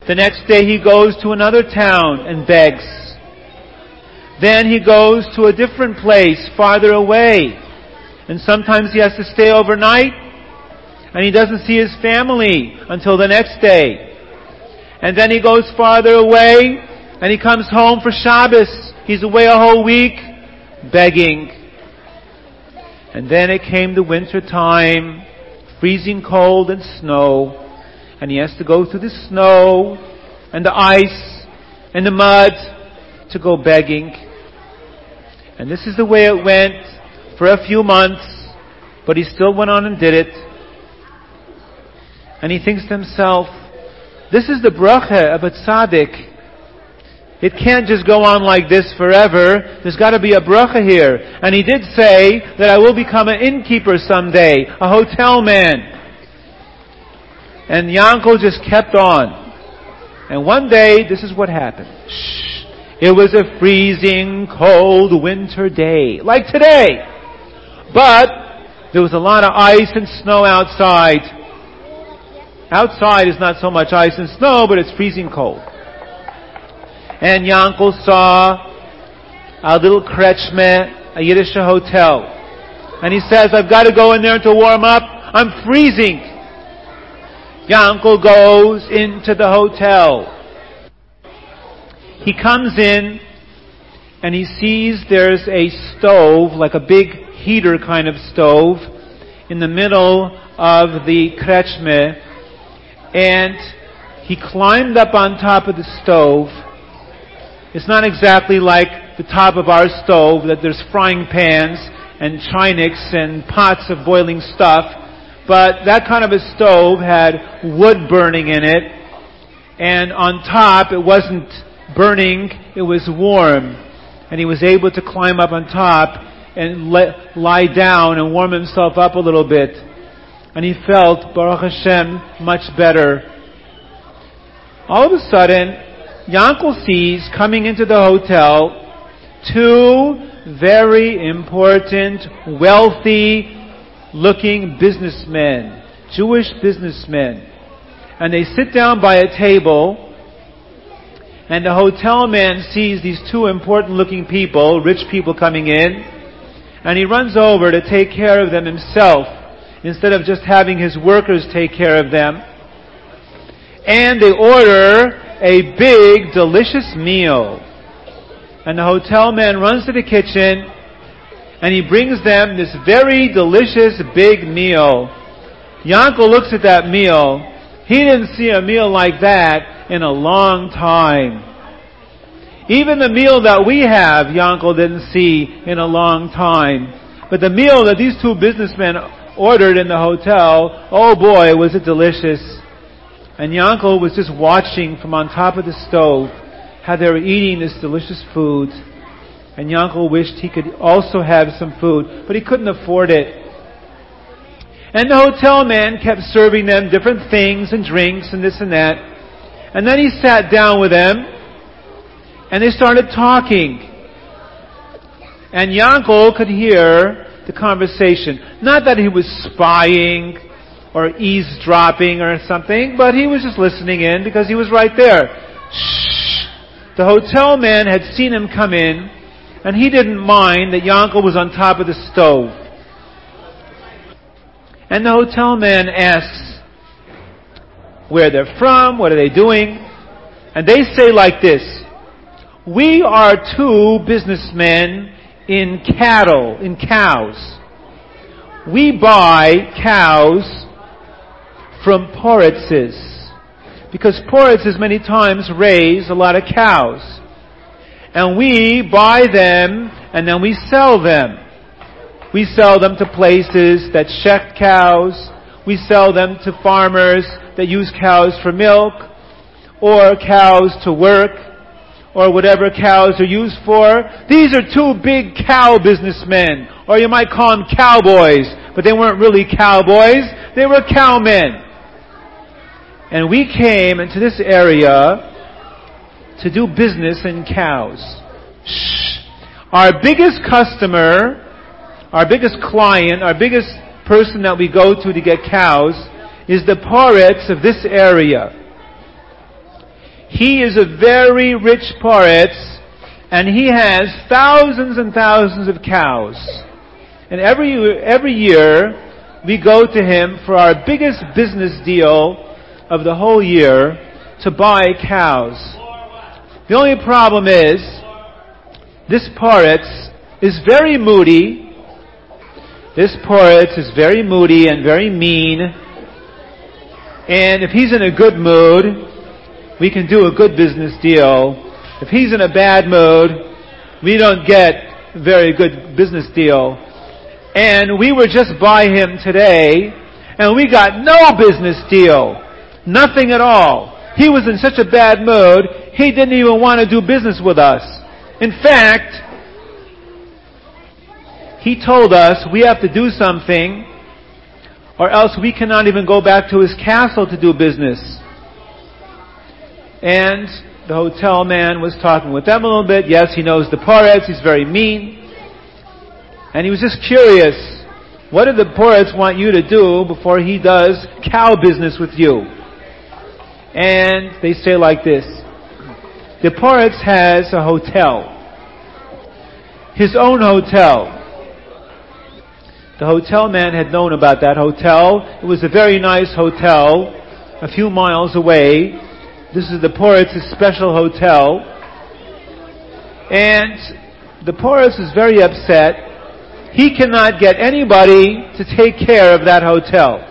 The next day he goes to another town and begs. Then he goes to a different place farther away. And sometimes he has to stay overnight. And he doesn't see his family until the next day. And then he goes farther away. And he comes home for Shabbos. He's away a whole week begging. And then it came the winter time, freezing cold and snow. And he has to go through the snow and the ice and the mud to go begging. And this is the way it went for a few months, but he still went on and did it. And he thinks to himself, this is the bracha of a tzaddik. It can't just go on like this forever. There's got to be a bracha here. And he did say that I will become an innkeeper someday, a hotel man. And Yankel just kept on. And one day, this is what happened. It was a freezing, cold winter day, like today. But there was a lot of ice and snow outside. Outside is not so much ice and snow, but it's freezing cold. And Yankel saw a little krechme, a Yiddish hotel. And he says, I've got to go in there to warm up. I'm freezing. Yankel goes into the hotel. He comes in and he sees there's a stove, like a big heater kind of stove, in the middle of the krechme. And he climbed up on top of the stove. It's not exactly like the top of our stove, that there's frying pans and Chineks and pots of boiling stuff. But that kind of a stove had wood burning in it. And on top, it wasn't burning, it was warm. And he was able to climb up on top and lie down and warm himself up a little bit. And he felt, Baruch Hashem, much better. All of a sudden, Yankel sees coming into the hotel two very important, wealthy looking businessmen, Jewish businessmen. And they sit down by a table, and the hotel man sees these two important looking people, rich people coming in, and he runs over to take care of them himself, instead of just having his workers take care of them. And they order a big, delicious meal. And the hotel man runs to the kitchen and he brings them this very delicious big meal. Yankel looks at that meal. He didn't see a meal like that in a long time. Even the meal that we have, Yankel didn't see in a long time. But the meal that these two businessmen ordered in the hotel, oh boy, was it delicious. And Yankel was just watching from on top of the stove how they were eating this delicious food. And Yankel wished he could also have some food, but he couldn't afford it. And the hotel man kept serving them different things and drinks and this and that. And then he sat down with them and they started talking. And Yankel could hear the conversation. Not that he was spying or eavesdropping or something, but he was just listening in because he was right there. Shh. The hotel man had seen him come in, and he didn't mind that Yankel was on top of the stove. And the hotel man asks where they're from, what are they doing, and they say like this: we are two businessmen in cattle, in cows. We buy cows from Poritzes, because Poritzes many times raise a lot of cows. And we buy them and then we sell them. We sell them to places that shecht cows. We sell them to farmers that use cows for milk, or cows to work, or whatever cows are used for. These are two big cow businessmen, or you might call them cowboys, but they weren't really cowboys, they were cowmen. And we came into this area to do business in cows. Our biggest customer, our biggest client, our biggest person that we go to get cows is the Poritz of this area. He is a very rich Poretz, and he has thousands and thousands of cows. And every year, we go to him for our biggest business deal of the whole year to buy cows. The only problem is, this Poretz is very moody. This Poretz is very moody and very mean. And if he's in a good mood, we can do a good business deal. If he's in a bad mood, we don't get a very good business deal. And we were just by him today, and we got no business deal. Nothing at all. He was in such a bad mood, he didn't even want to do business with us. In fact, he told us we have to do something, or else we cannot even go back to his castle to do business. And the hotel man was talking with them a little bit. Yes, he knows the Poretz, he's very mean. And he was just curious, what did the Poretz want you to do before he does cow business with you? And they say like this: the Poretz has a hotel, his own hotel. The hotel man had known about that hotel. It was a very nice hotel, a few miles away. This is the Poretz's special hotel. And the Poretz is very upset. He cannot get anybody to take care of that hotel.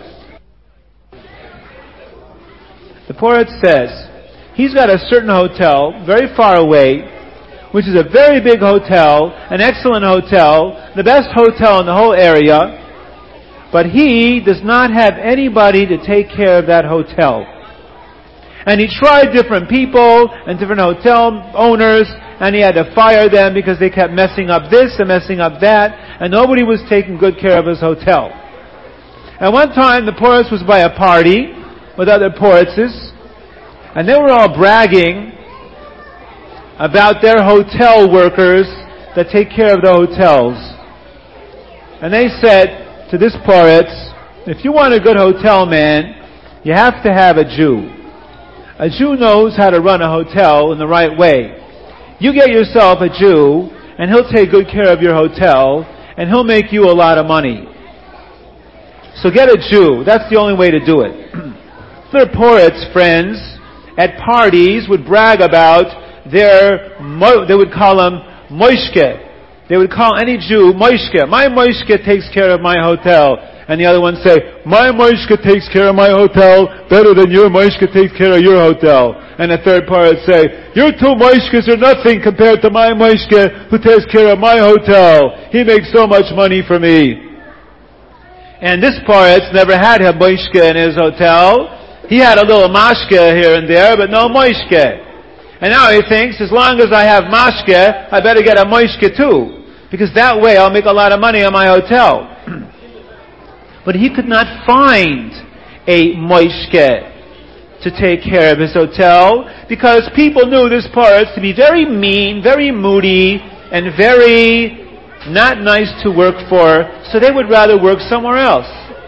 The Poretz says, he's got a certain hotel very far away, which is a very big hotel, an excellent hotel, the best hotel in the whole area, but he does not have anybody to take care of that hotel. And he tried different people and different hotel owners, and he had to fire them because they kept messing up this and messing up that, and nobody was taking good care of his hotel. At one time, the Poretz was by a party with other Poretzes, and they were all bragging about their hotel workers that take care of the hotels. And they said to this Poretz, if you want a good hotel man, you have to have a Jew. A Jew knows how to run a hotel in the right way. You get yourself a Jew, and he'll take good care of your hotel, and he'll make you a lot of money. So get a Jew. That's the only way to do it. Their Poretz friends at parties would brag about they would call him Moishke. They would call any Jew Moishke. My Moishke takes care of my hotel. And the other ones say, my Moishke takes care of my hotel better than your Moishke takes care of your hotel. And the third Poretz say, your two Moishkes are nothing compared to my Moishke who takes care of my hotel. He makes so much money for me. And this Poretz never had a Moishke in his hotel. He had a little mashke here and there, but no Moishke. And now he thinks, as long as I have mashke, I better get a Moishke too. Because that way I'll make a lot of money on my hotel. But he could not find a Moishke to take care of his hotel, because people knew this Poretz to be very mean, very moody, and very not nice to work for, so they would rather work somewhere else.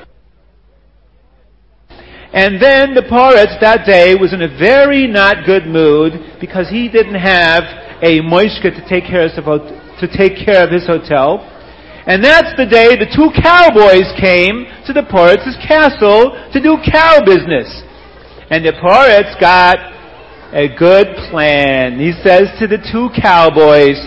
And then the Poretz that day was in a very not good mood, because he didn't have a Moishke to take care of his hotel. And that's the day the two cowboys came to the Poretz's castle to do cow business. And the Poretz got a good plan. He says to the two cowboys,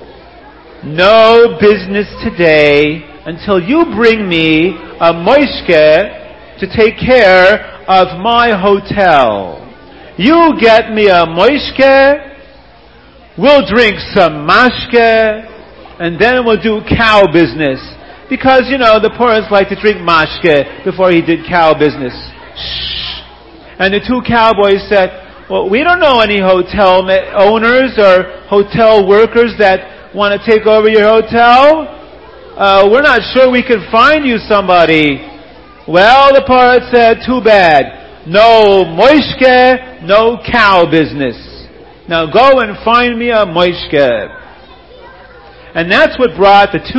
no business today until you bring me a Moishke to take care of my hotel. You get me a Moishke, we'll drink some mashke, and then we'll do cow business. Because, the Poretz like to drink mashke before he did cow business. Shh. And the two cowboys said, well, we don't know any hotel owners or hotel workers that want to take over your hotel. We're not sure we can find you somebody. Well, the Poretz said, too bad. No Moishke, no cow business. Now go and find me a Moishke. And that's what brought the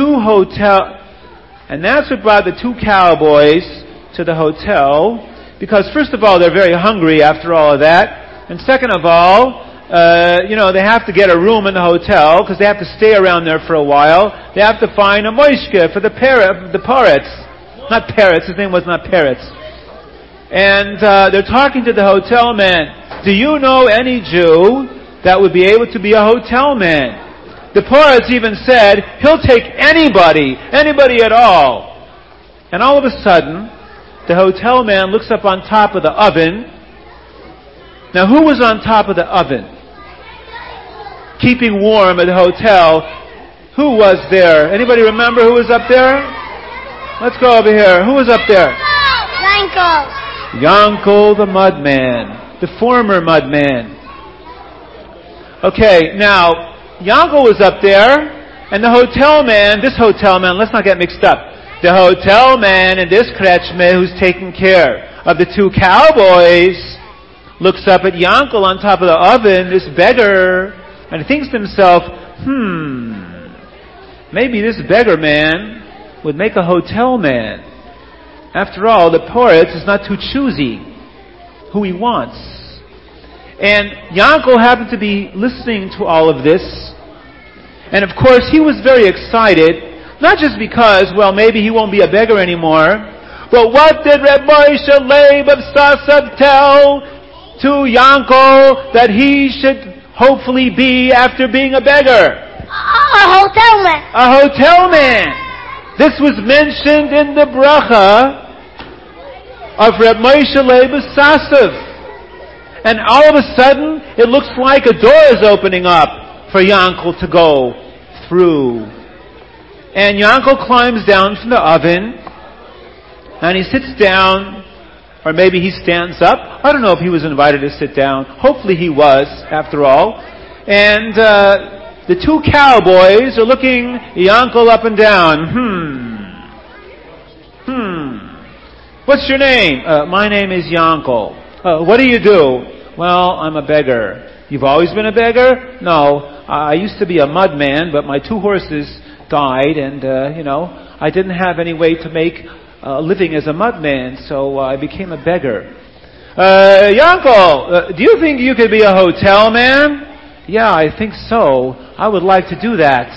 two cowboys to the hotel, because first of all, they're very hungry after all of that. And second of all, they have to get a room in the hotel because they have to stay around there for a while. They have to find a moishke for the parrots. Not parrots, his name was not parrots. And they're talking to the hotel man. Do you know any Jew that would be able to be a hotel man? The parrots even said, he'll take anybody at all. And all of a sudden, the hotel man looks up on top of the oven. Now who was on top of the oven? Keeping warm at the hotel. Who was there? Anybody remember who was up there? Let's go over here. Who was up there? Yankel. Yankel the mudman. The former mudman. Okay, now, Yankel was up there, and the hotel man, let's not get mixed up. The hotel man in this kretschme who's taking care of the two cowboys looks up at Yankel on top of the oven, this beggar, and thinks to himself, maybe this beggar man would make a hotel man. After all, the poritz is not too choosy who he wants. And Yankel happened to be listening to all of this. And of course, he was very excited, not just because, maybe he won't be a beggar anymore, but what did Reb Moshe Leib of Sasav tell to Yankel that he should hopefully be after being a beggar? A hotel man. A hotel man. This was mentioned in the bracha of Reb Moshe Leib of Sasav. And all of a sudden, it looks like a door is opening up for Yankel to go through. And Yankel climbs down from the oven, and he sits down, or maybe he stands up. I don't know if he was invited to sit down. Hopefully he was, after all. And the two cowboys are looking Yankel up and down. What's your name? My name is Yankel. What do you do? Well, I'm a beggar. You've always been a beggar? No. I used to be a mudman, but my two horses died, and, I didn't have any way to make a living as a mudman, so I became a beggar. Yankel, do you think you could be a hotel man? Yeah, I think so. I would like to do that.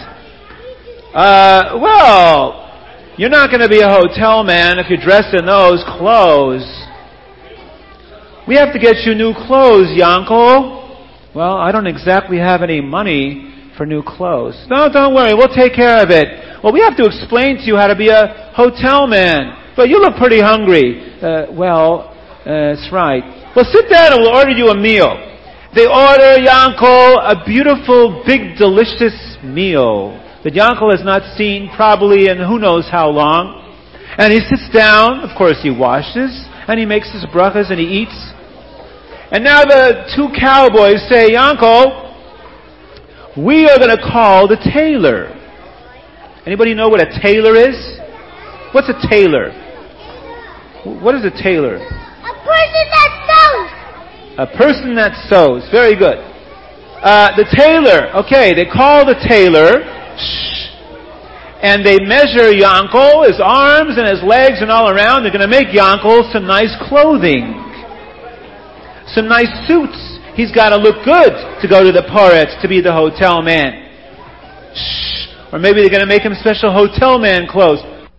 You're not going to be a hotel man if you're dressed in those clothes. We have to get you new clothes, Yankel. Well, I don't exactly have any money for new clothes. No, don't worry. We'll take care of it. Well, we have to explain to you how to be a hotel man. But you look pretty hungry. That's right. Well, sit down and we'll order you a meal. They order Yankel a beautiful, big, delicious meal that Yankel has not seen probably in who knows how long. And he sits down. Of course, he washes and he makes his brachas and he eats. And now the two cowboys say, Yankel, we are going to call the tailor. Anybody know what a tailor is? What's a tailor? What is a tailor? A person that sews. A person that sews. Very good. The tailor. Okay, they call the tailor. And they measure Yankel, his arms and his legs and all around. They're going to make Yankel some nice clothing. Some nice suits. He's got to look good to go to the Poretz to be the hotel man. Or maybe they're going to make him special hotel man clothes.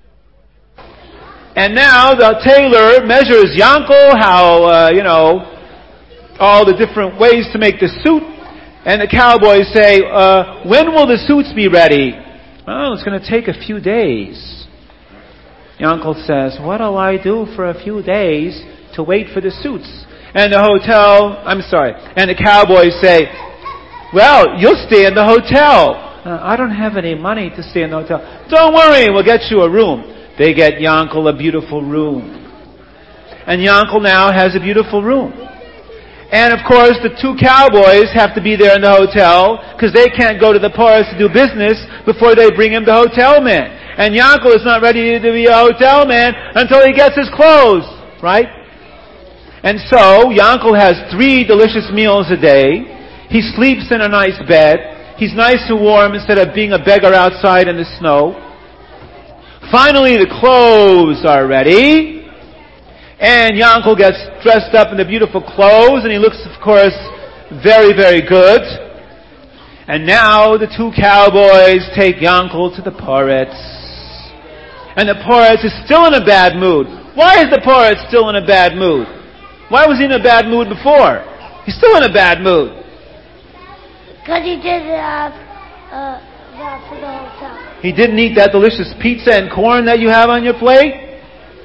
And now the tailor measures Yankel, how, all the different ways to make the suit. And the cowboys say, when will the suits be ready? Oh, it's going to take a few days. Yankel says, what'll I do for a few days to wait for the suits? And the cowboys say, well, you'll stay in the hotel. I don't have any money to stay in the hotel. Don't worry, we'll get you a room. They get Yankel a beautiful room. And Yankel now has a beautiful room. And of course, the two cowboys have to be there in the hotel because they can't go to the Poretz to do business before they bring him the hotel man. And Yankel is not ready to be a hotel man until he gets his clothes, right? And so, Yankel has 3 delicious meals a day. He sleeps in a nice bed. He's nice and warm instead of being a beggar outside in the snow. Finally, the clothes are ready. And Yankel gets dressed up in the beautiful clothes, and he looks, of course, very, very good. And now the two cowboys take Yankel to the Poretz. And the Poretz is still in a bad mood. Why is the Poretz still in a bad mood? Why was he in a bad mood before? He's still in a bad mood. Because he didn't have that for the hotel. He didn't eat that delicious pizza and corn that you have on your plate?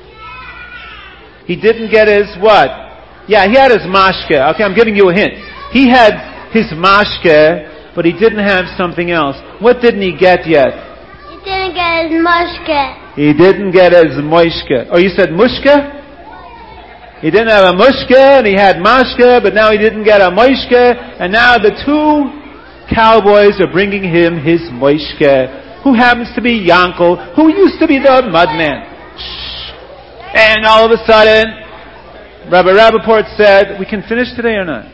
He didn't get his what? Yeah, he had his mashke. Okay, I'm giving you a hint. He had his mashke, but he didn't have something else. What didn't he get yet? He didn't get his mushke. He didn't get his moishke. Oh, you said mushke? He didn't have a mushke, and he had mashke, but now he didn't get a moishke, and now the two cowboys are bringing him his moishke, who happens to be Yankel, who used to be the mudman. And all of a sudden, Rabbi Rappaport said, we can finish today or not?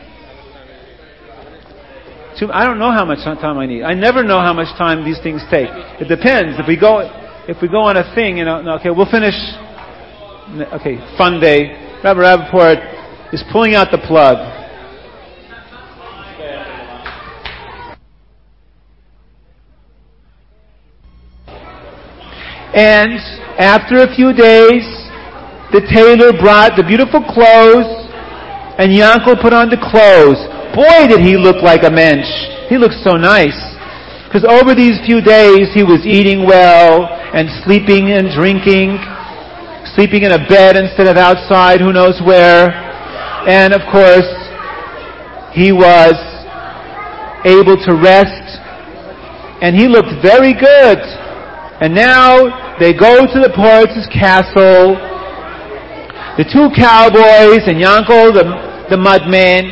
I don't know how much time I need. I never know how much time these things take. It depends. If we go on a thing, okay, we'll finish. Okay, fun day. Rabbi Rappaport is pulling out the plug. And after a few days, the tailor brought the beautiful clothes, and Yankel put on the clothes. Boy, did he look like a mensch. He looked so nice. Because over these few days, he was eating well, and sleeping and drinking, sleeping in a bed instead of outside, who knows where. And of course, he was able to rest, and he looked very good. And now, they go to the Poretz's castle, the two cowboys and Yankel, the mudman,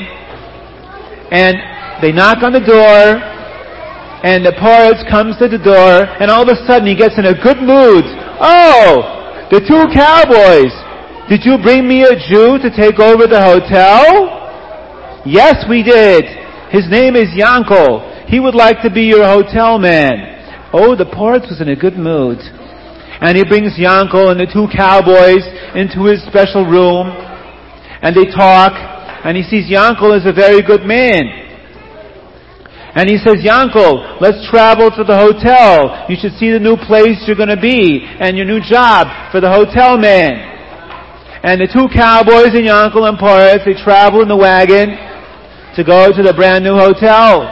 and they knock on the door, and the Poretz comes to the door, and all of a sudden he gets in a good mood. Oh, the two cowboys, did you bring me a Jew to take over the hotel? Yes, we did. His name is Yankel. He would like to be your hotel man. Oh, the Poretz was in a good mood. And he brings Yankel and the two cowboys into his special room, and they talk, and he sees Yankel is a very good man. And he says, Yankel, let's travel to the hotel. You should see the new place you're going to be, and your new job for the hotel man. And the two cowboys and Yankel and Poretz, they travel in the wagon to go to the brand new hotel.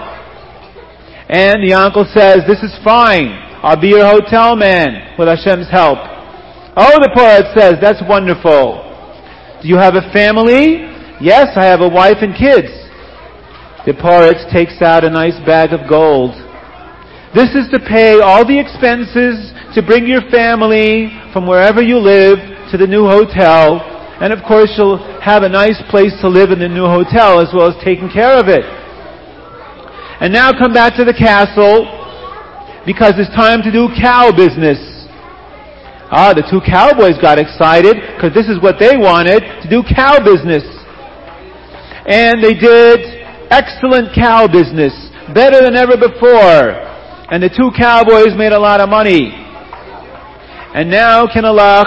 And the Yankel says, this is fine. I'll be your hotel man with Hashem's help. Oh, the Poretz says, that's wonderful. Do you have a family? Yes, I have a wife and kids. The Poretz takes out a nice bag of gold. This is to pay all the expenses to bring your family from wherever you live to the new hotel. And of course, you'll have a nice place to live in the new hotel as well as taking care of it. And now come back to the castle, because it's time to do cow business. The two cowboys got excited because this is what they wanted, to do cow business. And they did excellent cow business, better than ever before. And the two cowboys made a lot of money. And now, Kinalach,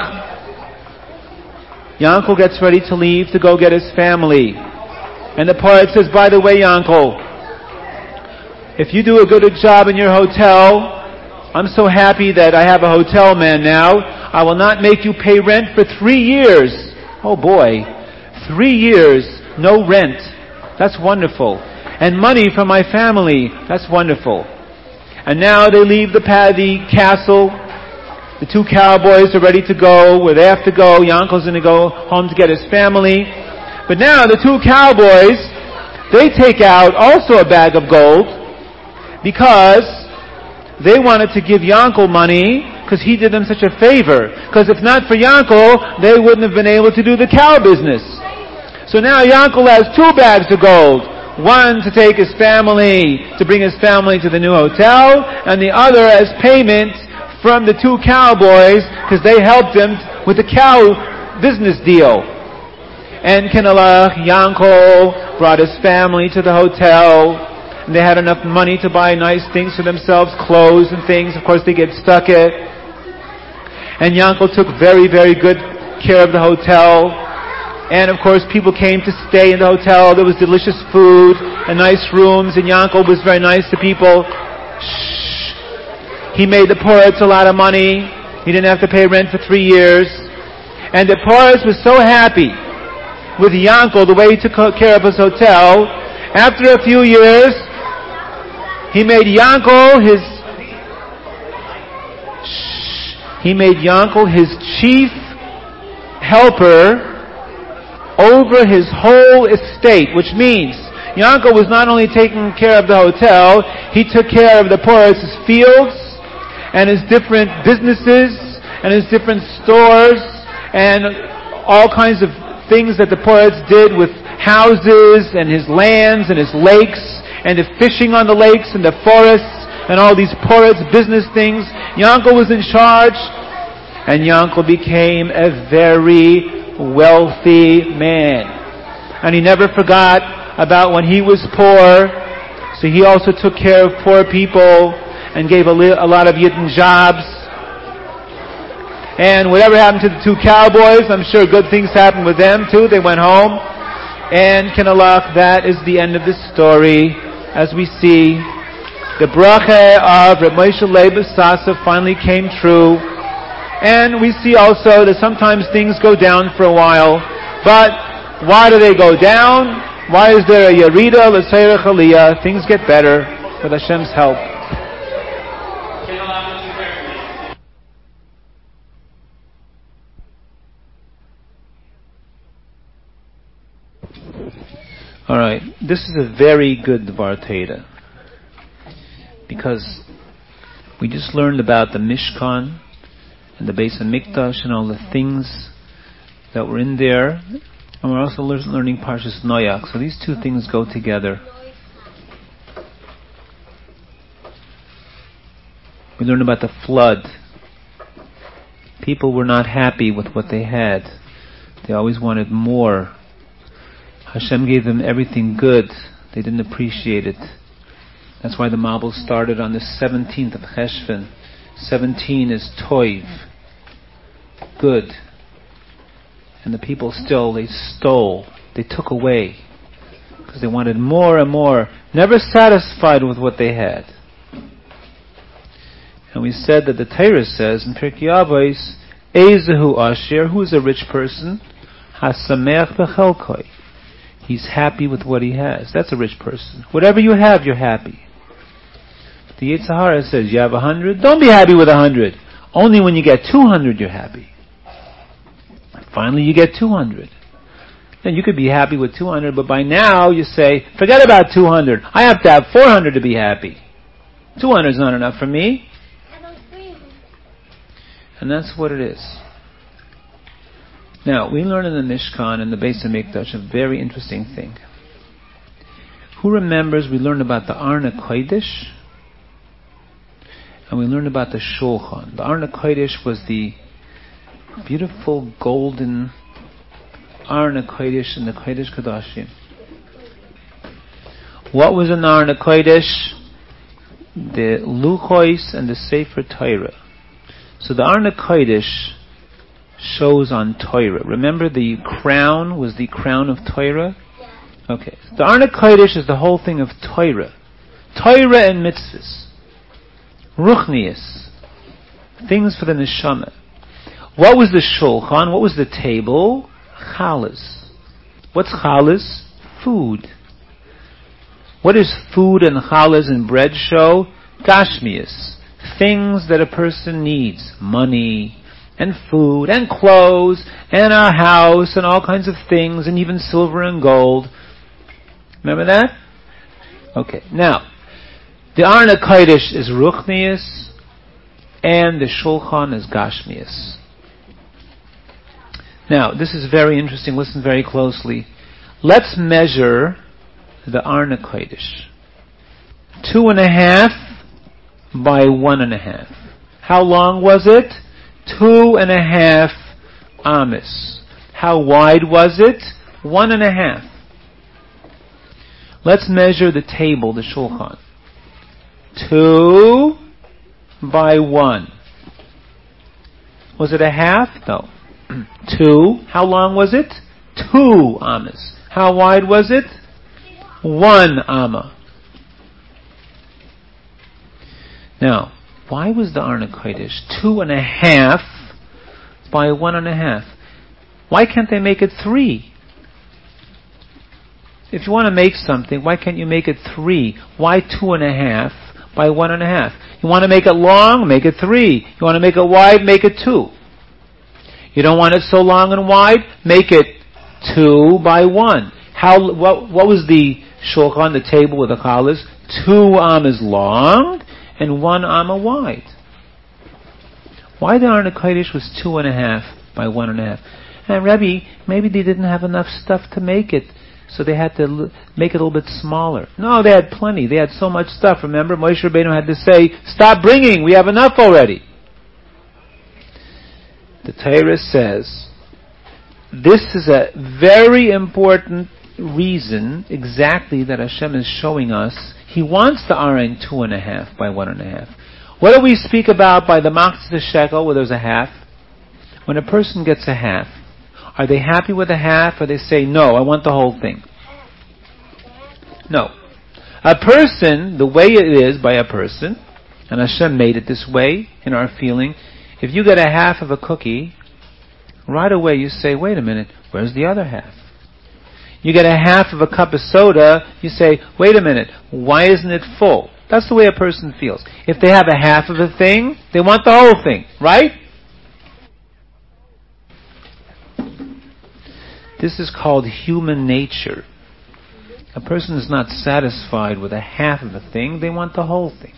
Yankel gets ready to leave to go get his family. And the Poretz says, by the way, Yankel, if you do a good job in your hotel, I'm so happy that I have a hotel man now. I will not make you pay rent for 3 years. Oh boy, 3 years, no rent. That's wonderful. And money from my family. That's wonderful. And now they leave the castle. The two cowboys are ready to go where they have to go. Yankel's going to go home to get his family. But now the two cowboys, they take out also a bag of gold, because they wanted to give Yankel money because he did them such a favor. Because if not for Yankel, they wouldn't have been able to do the cow business. So now Yankel has 2 bags of gold. One to take his family, to bring his family to the new hotel, and the other as payment from the 2 cowboys because they helped him with the cow business deal. And Kinalach, Yankel brought his family to the hotel. And they had enough money to buy nice things for themselves, clothes and things. Of course, they get stuck in. And Yankel took very, very good care of the hotel. And of course people came to stay in the hotel. There was delicious food and nice rooms, and Yankov was very nice to people. He made the Poritz a lot of money. He didn't have to pay rent for 3 years. And the Poritz was so happy with Yankov, the way he took care of his hotel. After a few years, he made Yankov his chief helper over his whole estate, which means Yankov was not only taking care of the hotel, he took care of the Poritz's fields and his different businesses and his different stores and all kinds of things that the Poritz did with houses and his lands and his lakes and the fishing on the lakes and the forests and all these Poritz business things. Yankov was in charge, and Yankov became a very wealthy man. And he never forgot about when he was poor, so he also took care of poor people and gave a lot of Yidden jobs. And whatever happened to the 2 cowboys, I'm sure good things happened with them too. They went home. And Kinalach, that is the end of this story. As we see, the bracha of Reb Moshe Leib Sasa finally came true. And we see also that sometimes things go down for a while. But why do they go down? Why is there a Yerida, L'Seirach Aliyah? Things get better with Hashem's help. Alright, this is a very good Dvar Teda, because we just learned about the Mishkan and the Beis HaMikdash and all the things that were in there, and we're also learning Parshas Noach. So these two things go together. We learned about the flood. People were not happy with what they had. They always wanted more. Hashem gave them everything good. They didn't appreciate it. That's why the Mabul started on the 17th of Cheshvan. 17 is Toiv, good. And the people still, they stole, they took away, because they wanted more and more, never satisfied with what they had. And we said that the Torah says in Pirkei Avos, Ezehu Asher, who is a rich person? Hasamech v'chelkoi. He's happy with what he has. That's a rich person. Whatever you have, you're happy. The Yetzer Hara says, you have 100? Don't be happy with 100. Only when you get 200, you're happy. Finally, you get 200. Then you could be happy with 200, but by now you say, forget about 200. I have to have 400 to be happy. 200 is not enough for me. And that's what it is. Now, we learn in the Mishkan and the Beis HaMikdash a very interesting thing. Who remembers we learned about the Arna Kodesh? And we learned about the Shulchan. The Arna Kodesh was the beautiful golden Arna Kodesh and the Kodesh Kodashim. What was in the Arna Kodesh? The Luchos and the Sefer Torah. So the Arna Kodesh shows on Torah. Remember the crown was the crown of Torah? Okay. The Arna Kodesh is the whole thing of Torah. Torah and mitzvahs. Ruchnius. Things for the neshama. What was the shulchan? What was the table? Chalas. What's chalas? Food. What is food and chalas and bread show? Gashmius. Things that a person needs. Money, and food, and clothes, and a house, and all kinds of things, and even silver and gold. Remember that? Okay. Now, the Arna Kodesh is Ruchnius, and the Shulchan is Gashmius. Now, this is very interesting. Listen very closely. Let's measure the Arna Kodesh. 2.5 by 1.5. How long was it? 2.5 amis. How wide was it? 1.5. Let's measure the table, the Shulchan. 2 by 1. Was it a half? No. 2. How long was it? 2 amas. How wide was it? 1 amma. Now, why was the Arna Kodesh 2.5 by 1.5? Why can't they make it 3? If you want to make something, why can't you make it 3? Why 2.5 by 1.5? You want to make it long? Make it 3. You want to make it wide? Make it 2. You don't want it so long and wide? Make it 2 by 1. What was the shulchan, the table with the challahs? 2 amas long and 1 amma wide. Why the Arna Kodesh was 2.5 by 1.5? And Rebbe, maybe they didn't have enough stuff to make it, so they had to make it a little bit smaller. No, they had plenty. They had so much stuff. Remember, Moshe Rabbeinu had to say, "Stop bringing. We have enough already." The Torah says, this is a very important reason exactly that Hashem is showing us. He wants the Aron 2.5 by 1.5. What do we speak about by the Machzah shekel where there's a half? When a person gets a half, are they happy with a half, or they say, no, I want the whole thing? No. A person, the way it is by a person, and Hashem made it this way in our feeling, if you get a half of a cookie, right away you say, wait a minute, where's the other half? You get a half of a cup of soda, you say, wait a minute, why isn't it full? That's the way a person feels. If they have a half of a thing, they want the whole thing, right? This is called human nature. A person is not satisfied with a half of a thing, they want the whole thing.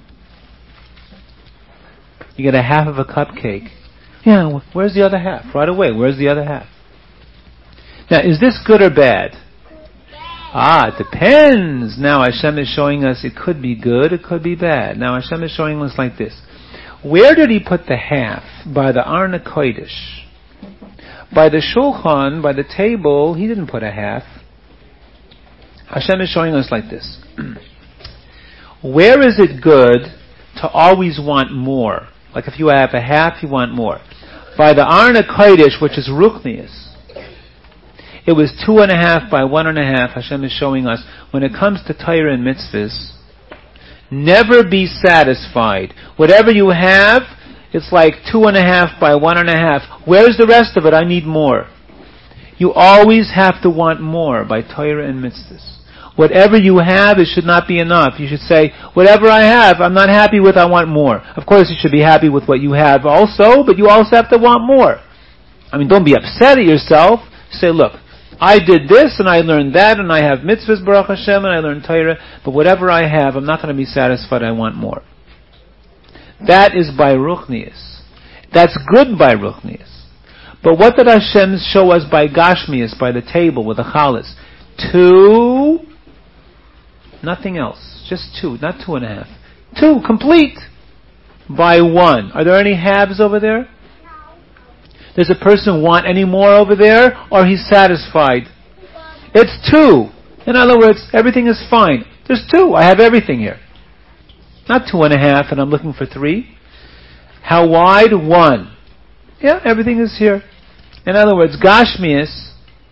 You get a half of a cupcake. Yeah, where's the other half? Right away, where's the other half? Now, is this good or bad? It depends. Now Hashem is showing us it could be good, it could be bad. Now Hashem is showing us like this. Where did He put the half? By the Arna Kodesh. By the shulchan, by the table, He didn't put a half. Hashem is showing us like this. Where is it good to always want more? Like if you have a half, you want more. By the Arna Kodesh, which is Ruchnius, it was 2.5 by 1.5. Hashem is showing us, when it comes to Torah and mitzvahs, never be satisfied. Whatever you have, it's like 2.5 by 1.5. Where's the rest of it? I need more. You always have to want more by Torah and mitzvahs. Whatever you have, it should not be enough. You should say, whatever I have, I'm not happy with, I want more. Of course, you should be happy with what you have also, but you also have to want more. I mean, don't be upset at yourself. Say, look, I did this, and I learned that, and I have mitzvahs, Baruch Hashem, and I learned Torah, but whatever I have, I'm not going to be satisfied, I want more. That is by Ruchnius. That's good by Ruchnius. But what did Hashem show us by Gashmius, by the table with the challahs? 2, nothing else. Just 2, not 2.5. 2, complete. By 1. Are there any halves over there? Does a person want any more over there, or he's satisfied? It's 2. In other words, everything is fine. There's 2. I have everything here. Not 2.5, and I'm looking for 3. How wide? 1. Yeah, everything is here. In other words, Gashmius,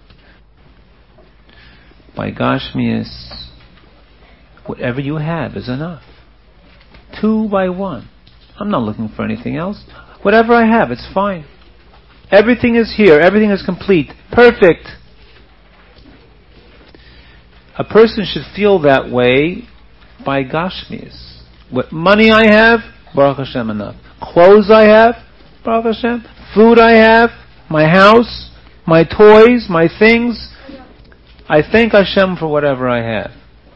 by Gashmius, whatever you have is enough. 2 by 1. I'm not looking for anything else. Whatever I have, it's fine. Everything is here. Everything is complete. Perfect. A person should feel that way by Gashmius. What money I have, Baruch Hashem, enough. Clothes I have, Baruch Hashem. Food I have, my house, my toys, my things. I thank Hashem for whatever I have.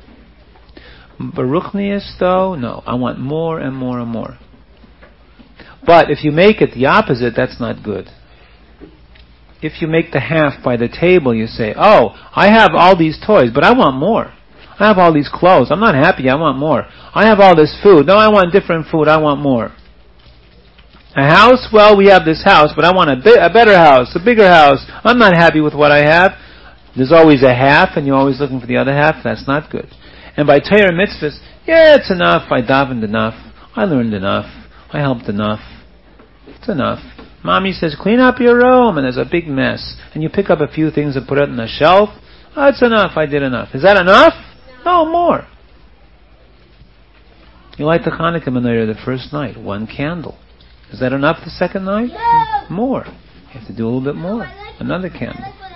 Baruchnius, though, no. I want more and more and more. But if you make it the opposite, that's not good. If you make the half by the table, you say, oh, I have all these toys, but I want more. I have all these clothes. I'm not happy. I want more. I have all this food. No, I want different food. I want more. A house? Well, we have this house, but I want a better house, a bigger house. I'm not happy with what I have. There's always a half, and you're always looking for the other half. That's not good. And by Torah mitzvahs, yeah, it's enough. I davened enough. I learned enough. I helped enough. It's enough. I'm Mommy says, clean up your room, and there's a big mess. And you pick up a few things and put it on the shelf. Oh, that's enough, I did enough. Is that enough? No, more. You light the Hanukkah menorah the first night, 1 candle. Is that enough the second night? No. More. You have to do a little bit more. Another candle.